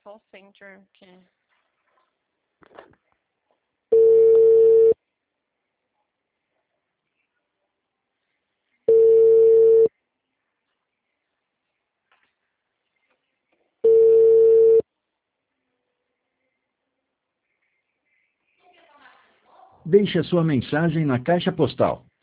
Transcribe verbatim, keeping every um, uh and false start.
call center. Que... Deixe a sua mensagem na caixa postal